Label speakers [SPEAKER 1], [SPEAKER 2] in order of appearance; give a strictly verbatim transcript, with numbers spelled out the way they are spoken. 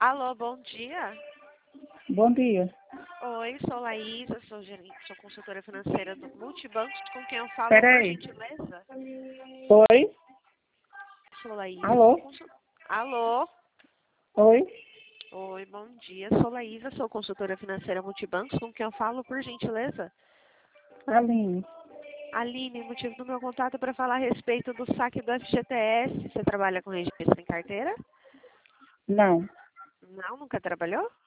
[SPEAKER 1] Alô, bom dia.
[SPEAKER 2] Bom dia.
[SPEAKER 1] Oi, sou Laísa, sou, gerente, sou consultora financeira do Multibancos, com quem eu falo, por
[SPEAKER 2] Peraí.
[SPEAKER 1] gentileza?
[SPEAKER 2] Oi?
[SPEAKER 1] Sou Laísa,
[SPEAKER 2] Alô?
[SPEAKER 1] sou consul... Alô?
[SPEAKER 2] Oi?
[SPEAKER 1] Oi, bom dia. Sou Laísa, sou consultora financeira Multibancos, com quem eu falo, por gentileza?
[SPEAKER 2] Aline.
[SPEAKER 1] Aline, motivo do meu contato é para falar a respeito do saque do F G T S. Você trabalha com registro em carteira?
[SPEAKER 2] Não.
[SPEAKER 1] Não, nunca trabalhou?